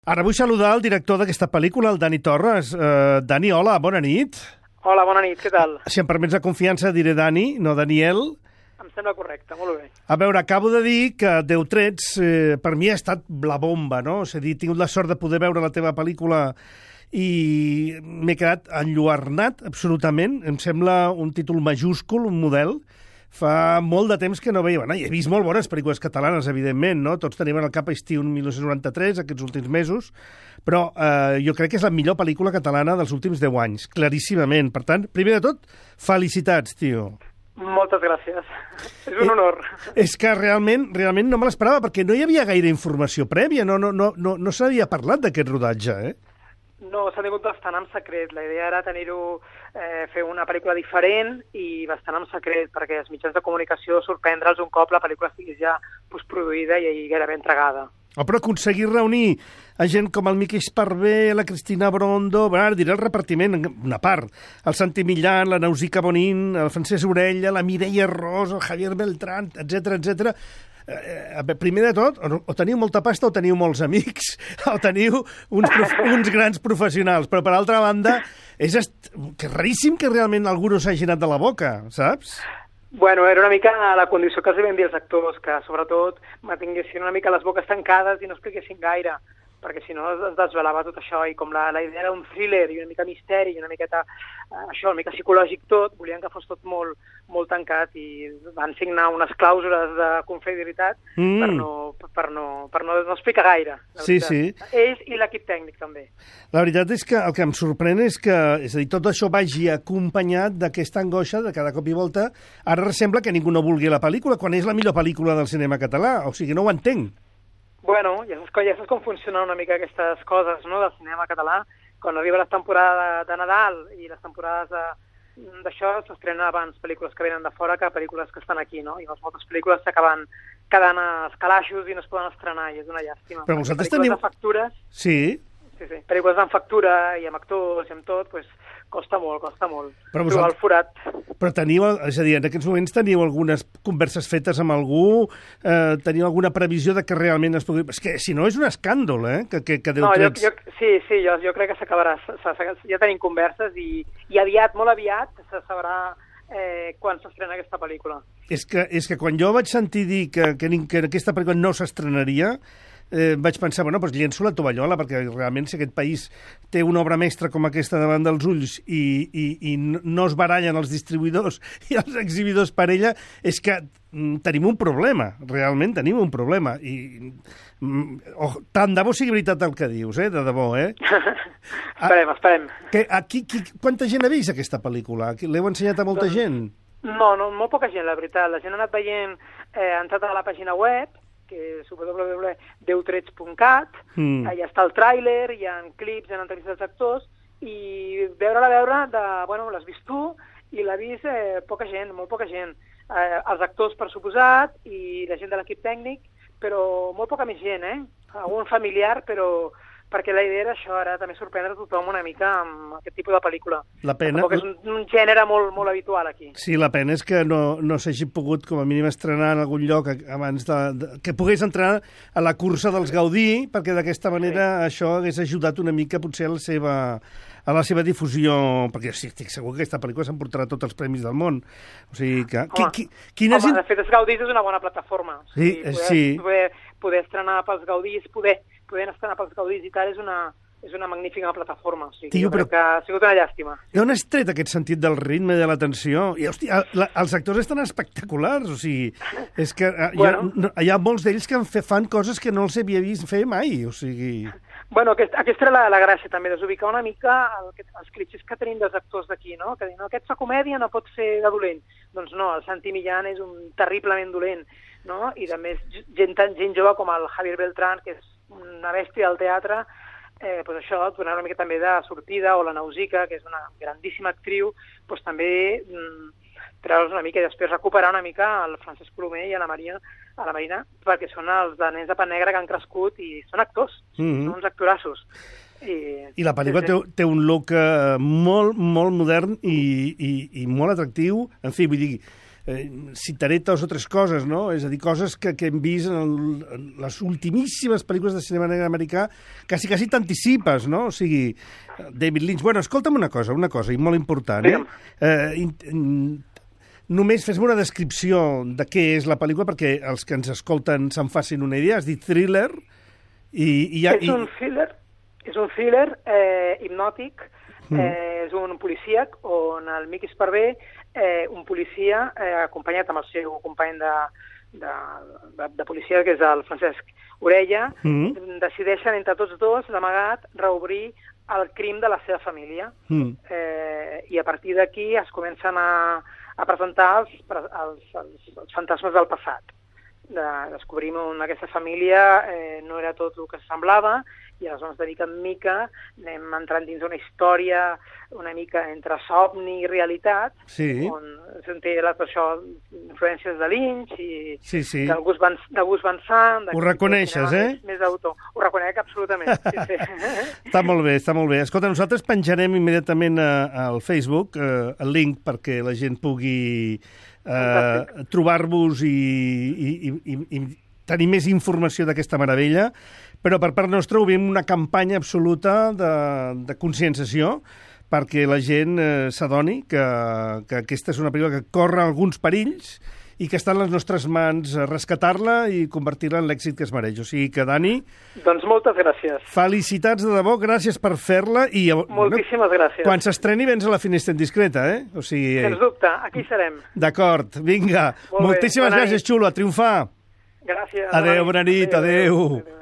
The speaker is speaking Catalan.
Ara vull saludar el director d'aquesta pel·lícula, el Dani Torres. Dani, hola, bona nit. Hola, bona nit, què tal? Si em permets la confiança diré Dani, no Daniel. Em sembla correcte, molt bé. A veure, acabo de dir que 10 trets per mi ha estat la bomba, no? És a dir, he tingut la sort de poder veure la teva pel·lícula i m'he quedat enlluernat absolutament. Em sembla un títol majúscul, un model. Fa molt de temps que no veia... Bueno, he vist molt bones pel·lícules catalanes, evidentment, no? Tots tenim al cap Estiu 1993, aquests últims mesos, però jo crec que és la millor pel·lícula catalana dels últims 10 anys, claríssimament. Per tant, primer de tot, felicitats, tio. Moltes gràcies. És un honor. És que realment no me l'esperava, perquè no hi havia gaire informació prèvia, no s'havia parlat d'aquest rodatge, eh? No, s'ha tingut bastant en secret. La idea era fer una pel·lícula diferent i bastant en secret, perquè els mitjans de comunicació sorprendre'ls un cop la pel·lícula estigués ja postproduïda i gairebé entregada. Oh, però aconseguir reunir a gent com el Miqui Esparvé, la Cristina Brondo, ara diré el repartiment, una part, el Santi Millán, la Nausica Bonín, el Francesc Orella, la Mireia Ros, el Javier Beltrán, etc. Primer de tot, o teniu molta pasta o teniu molts amics, o teniu uns grans professionals, però per altra banda, és raríssim que realment algú no s'hagi anat de la boca, saps? Bueno, era una mica la condició que els vam dir els actors, que sobretot mantinguessin una mica les boques tancades i no expliquessin gaire, perquè si no es desvelava tot això, i com la idea era un thriller i una mica misteri i una miqueta una mica psicològic tot, volien que fos tot molt tancat i van signar unes clàusules de confidencialitat per no explicar gaire. Sí. Ells i l'equip tècnic també. La veritat és que el que em sorprèn és que, és a dir, tot això vagi acompanyat d'aquesta angoixa de cada cop i volta. Ara sembla que ningú no vulgui la pel·lícula, quan és la millor pel·lícula del cinema català. O sigui, no ho entenc. Bueno, ja saps com funcionen una mica aquestes coses, no?, del cinema català. Quan arriba la temporada de Nadal i les temporades d'això, s'estrenen abans pel·lícules que venen de fora que pel·lícules que estan aquí, no? I moltes pel·lícules s'acaben quedant als calaixos i no es poden estrenar, i és una llàstima. Però vosaltres teniu... de factures... Sí. Sí. Pel·lícules amb factura i amb actors i amb tot, doncs costa molt. Però trobar el forat. Però teniu, és a dir, en aquests moments teniu algunes converses fetes amb algú? Teniu alguna previsió de que realment es pugui... És que, si no, és un escàndol, que No, jo crec que s'acabarà. Ja tenim converses i aviat, molt aviat, se sabrà quan s'estrena aquesta pel·lícula. És que quan jo vaig sentir dir que aquesta pel·lícula no s'estrenaria, vaig pensar, bueno, doncs llenço la tovallola, perquè realment si aquest país té una obra mestra com aquesta davant dels ulls i no es barallen els distribuïdors i els exhibidors per ella, és que tenim un problema, realment tenim un problema. I tant de bo sigui veritat el que dius, de debò, Esperem. Quanta gent ha vist aquesta pel·lícula? L'heu ensenyat a molta gent? No, molt poca gent, la veritat. La gent ha anat veient, ha entrat a la pàgina web, que és www.deutrets.cat, allà està el tràiler, hi ha clips, hi ha entrevistes dels actors, i l'has vist tu, i l'ha vist poca gent, molt poca gent. Els actors, per suposat, i la gent de l'equip tècnic, però molt poca més gent, algun familiar, però perquè la idea era això, ara també sorprendre tothom una mica amb aquest tipus de pel·lícula. La pena... Tampoc és un gènere molt habitual aquí. Sí, la pena és que no s'hagi pogut, com a mínim, estrenar en algun lloc abans que pogués entrar a la cursa dels Gaudí, perquè d'aquesta manera això hagués ajudat una mica potser a la seva difusió, perquè estic segur que aquesta pel·lícula s'emportarà tots els premis del món. O sigui que... de fet, els Gaudís és una bona plataforma. Sí. Poder estrenar pels Gaudís, poder estrenar pels Gaudís i tal, és una magnífica plataforma. O sigui, crec que ha sigut una llàstima. D'on has tret aquest sentit del ritme i de l'atenció? I, hòstia, els actors estan espectaculars, o sigui, és que hi ha molts d'ells que fan coses que no els havia vist fer mai, o sigui... Bueno, aquesta era la gràcia, també, desubicar una mica els clitxers que tenim dels actors d'aquí, no? Que diuen, aquest fa comèdia, no pot ser de dolent. Doncs no, el Santi Millán és un terriblement dolent, no? I també gent jove com el Javier Beltrán, que és una bèstia del teatre, doncs això, donar una mica també de sortida, o la Nausica, que és una grandíssima actriu, doncs també treure'ls una mica i després recuperar una mica el Francesc Colomer i a la Marina, perquè són els de Nens de Pan Negre que han crescut i són actors, són uns actorassos. I la pel·lícula té un look molt, molt modern i molt atractiu. En fi, vull dir, citaré dos o tres coses, no? És a dir, coses que hem vist en les ultimíssimes pel·lícules de cinema negre americà, quasi t'anticipes, no? O sigui, David Lynch... Bueno, escolta'm una cosa, i molt important, només fes-me una descripció de què és la pel·lícula perquè els que ens escolten se'n facin una idea. Has dit thriller És un thriller hipnòtic, és un policíac on el Mickey Sparvé, un policia acompanyat amb el seu company de policia, que és el Francesc Orella, decideixen entre tots dos, d'amagat, reobrir el crim de la seva família. I a partir d'aquí es comencen a presentar els fantasmes del passat. Descobrim on aquesta família no era tot el que semblava, i aleshores de mica en mica anem entrant dins una història una mica entre somni i realitat, on se'n té influències de Lynch i de Gus Van Sant. Ho reconeixes, Més d'autor. Ho reconec absolutament. Està molt bé. Escolta, nosaltres penjarem immediatament al Facebook el link perquè la gent pugui trobar-vos i tenir més informació d'aquesta meravella, però per part nostra obrim una campanya absoluta de conscienciació perquè la gent s'adoni que aquesta és una pel·lícula que corre alguns perills i que està en les nostres mans rescatar-la i convertir-la en l'èxit que es mereix. O sigui que, Dani... Doncs moltes gràcies. Felicitats de debò, gràcies per fer-la. Moltíssimes gràcies. Quan s'estreni vens a la Finestra Indiscreta, O sigui... Sens dubte, aquí serem. D'acord, vinga. Moltíssimes gràcies, xulo, a triomfar. Gràcies. Adéu, bona nit, adéu.